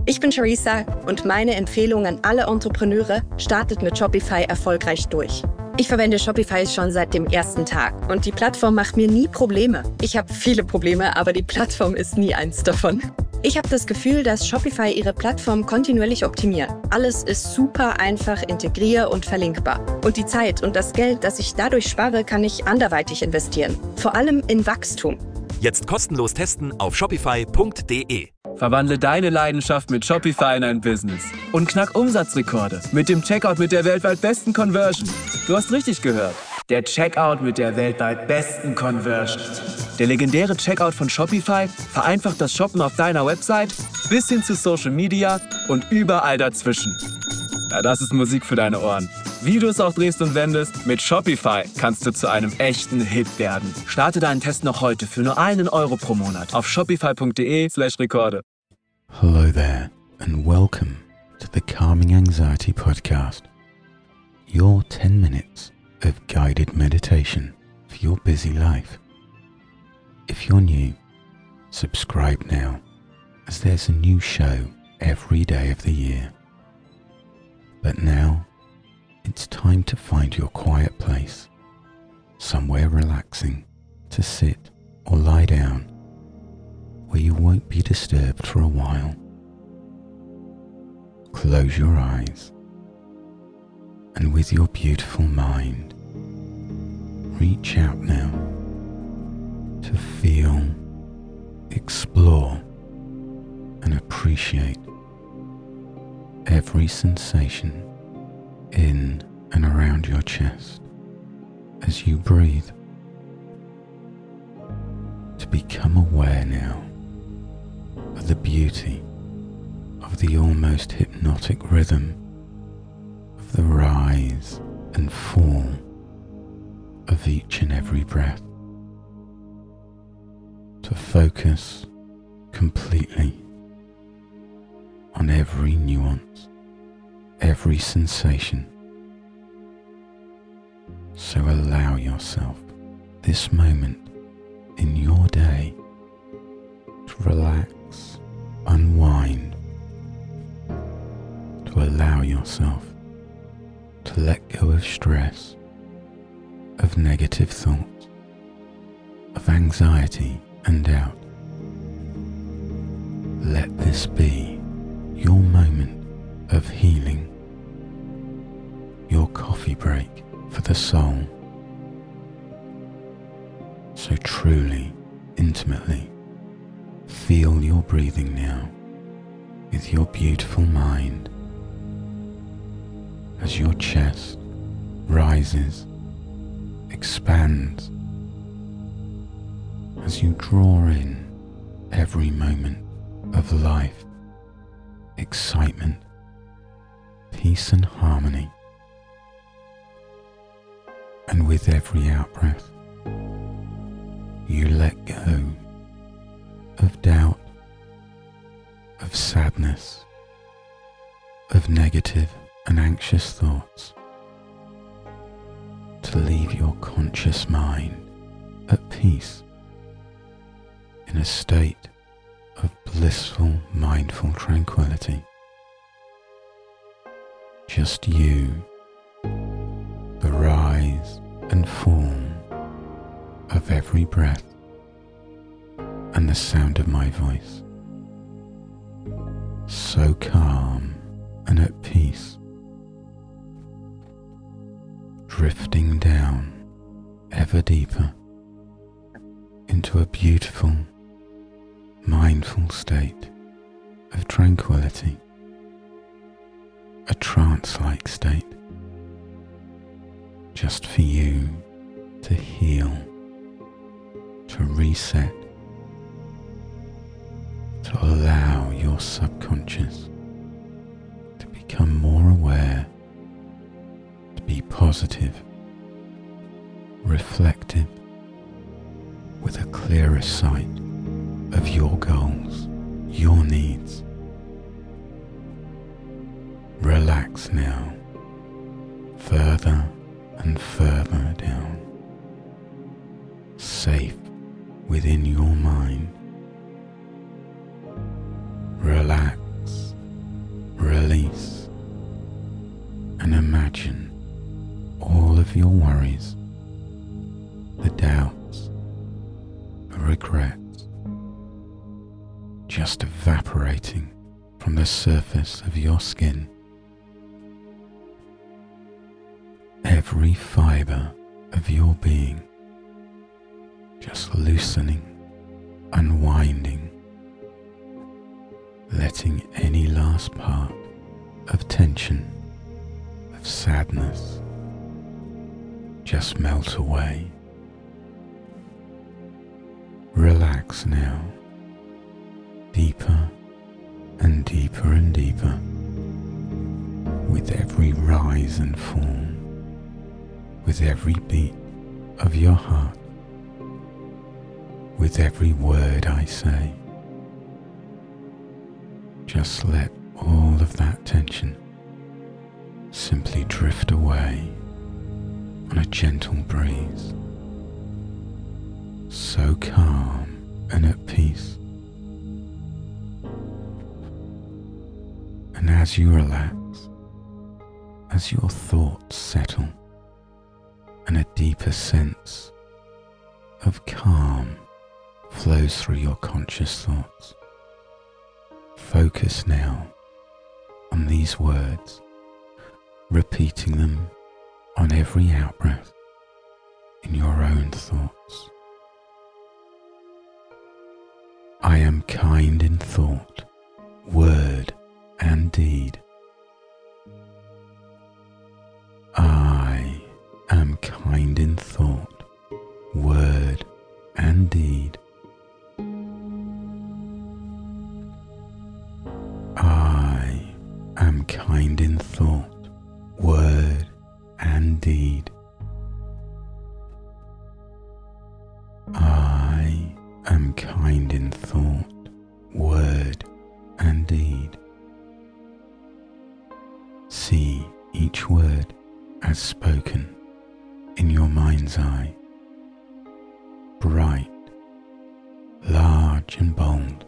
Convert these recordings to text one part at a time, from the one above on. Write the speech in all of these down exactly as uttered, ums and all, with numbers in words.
Ich bin Charissa und meine Empfehlung an alle Entrepreneure: startet mit Shopify erfolgreich durch. Ich verwende Shopify schon seit dem ersten Tag und die Plattform macht mir nie Probleme. Ich habe viele Probleme, aber die Plattform ist nie eins davon. Ich habe das Gefühl, dass Shopify ihre Plattform kontinuierlich optimiert. Alles ist super einfach integrier- und verlinkbar. Und die Zeit und das Geld, das ich dadurch spare, kann ich anderweitig investieren. Vor allem in Wachstum. Jetzt kostenlos testen auf shopify punkt de. Verwandle deine Leidenschaft mit Shopify in ein Business und knack Umsatzrekorde mit dem Checkout mit der weltweit besten Conversion. Du hast richtig gehört. Der Checkout mit der weltweit besten Conversion. Der legendäre Checkout von Shopify vereinfacht das Shoppen auf deiner Website bis hin zu Social Media und überall dazwischen. Ja, das ist Musik für deine Ohren. Wie du es auch drehst und wendest, mit Shopify kannst du zu einem echten Hit werden. Starte deinen Test noch heute für nur einen Euro pro Monat auf shopify punkt de slash Rekorde. Hello there and welcome to the Calming Anxiety Podcast. Your ten minutes of guided meditation for your busy life. If you're new, subscribe now, as there's a new show every day of the year. But now, it's time to find your quiet place, somewhere relaxing to sit or lie down, where you won't be disturbed for a while. Close your eyes, and with your beautiful mind, reach out now to feel, explore, and appreciate every sensation in and around your chest as you breathe. To become aware now of the beauty of the almost hypnotic rhythm of the rise and fall of each and every breath. To focus completely on every nuance, every sensation. So allow yourself this moment in your day to relax, unwind, to allow yourself to let go of stress, of negative thoughts, of anxiety and doubt. Let this be your moment of healing, your coffee break for the soul. So truly, intimately, feel your breathing now with your beautiful mind as your chest rises, expands, as you draw in every moment of life, excitement, peace and harmony. And with every out-breath, you let go of doubt, of sadness, of negative and anxious thoughts, to leave your conscious mind at peace, in a state of blissful, mindful tranquility. Just you, the rise and fall of every breath, and the sound of my voice. So calm and at peace, drifting down ever deeper into a beautiful, mindful state of tranquility, a trance-like state, just for you to heal, to reset, to allow your subconscious to become more aware, to be positive, reflective, with a clearer sight of your goals, your needs. Relax now, further and further down, safe within your mind. Relax of your worries, the doubts, the regrets, just evaporating from the surface of your skin. Every fibre of your being just loosening, unwinding, letting any last part of tension, of sadness, just melt away. Relax now, deeper and deeper and deeper, with every rise and fall, with every beat of your heart, with every word I say. Just let all of that tension simply drift away on a gentle breeze, so calm and at peace. And as you relax, as your thoughts settle, and a deeper sense of calm flows through your conscious thoughts, focus now on these words, repeating them on every out-breath in your own thoughts. I am kind in thought, word, and deed. I am kind in thought, word, and deed. I am kind in thought, word, and deed. I am kind in thought, word, and deed. See each word as spoken in your mind's eye, bright, large and bold.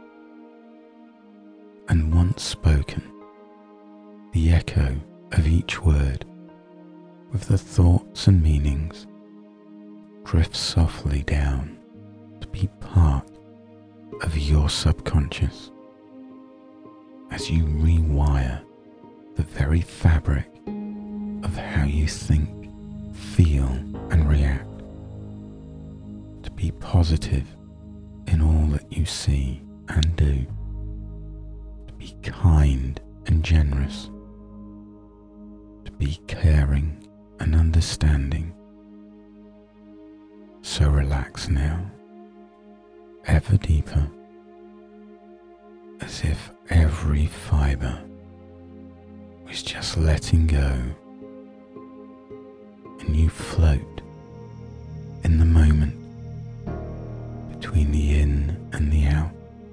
And once spoken, the echo of each word, with the thoughts and meanings, drifts softly down to be part of your subconscious as you rewire the very fabric of how you think, feel and react, to be positive in all that you see and do, to be kind and generous, to be caring and understanding. So relax now, ever deeper, as if every fibre was just letting go, and you float in the moment between the in and the out,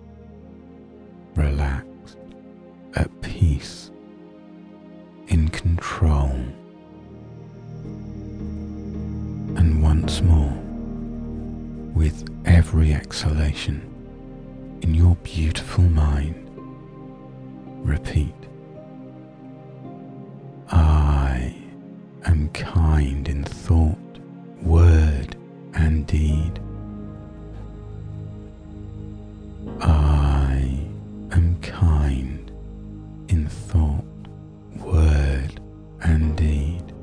relaxed, at peace, in control. And once more, with every exhalation in your beautiful mind, repeat, I am kind in thought, word, and deed. I am kind in thought, word, and deed.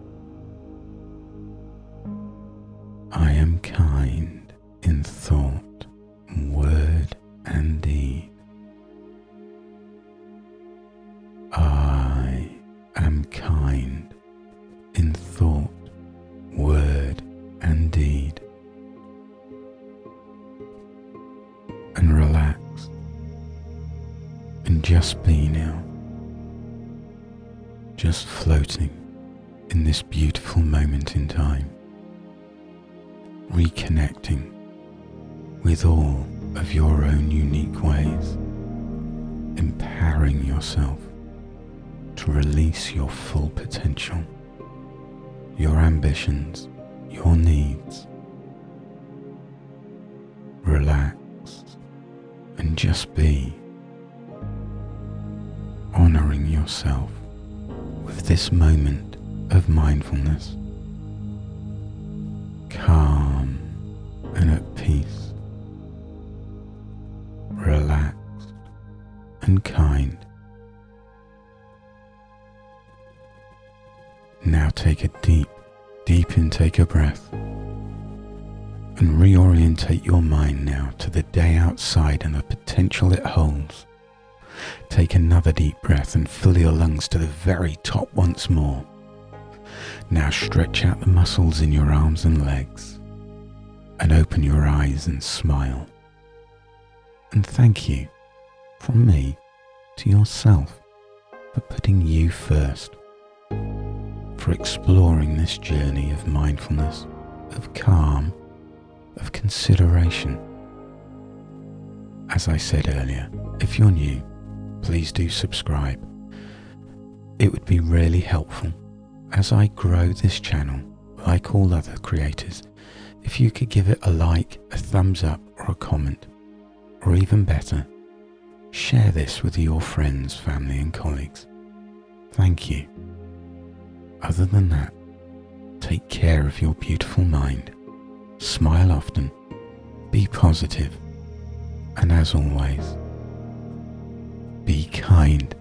I am kind in thought, word, and deed. I am kind in thought, word, and deed. And relax, and just be now, just floating in this beautiful moment in time, reconnecting with all of your own unique ways, empowering yourself to release your full potential, your ambitions, your needs. Relax and just be, honoring yourself with this moment of mindfulness, calm and at peace, relaxed and kind. Now take a deep, deep intake of breath and reorientate your mind now to the day outside and the potential it holds. Take another deep breath and fill your lungs to the very top once more. Now stretch out the muscles in your arms and legs and open your eyes and smile. And thank you from me to yourself for putting you first, for exploring this journey of mindfulness, of calm, of consideration. As I said earlier, if you're new, please do subscribe. It would be really helpful as I grow this channel, like all other creators, if you could give it a like, a thumbs up or a comment, or even better, share this with your friends, family and colleagues. Thank you. Other than that, take care of your beautiful mind, smile often, be positive, and as always, be kind.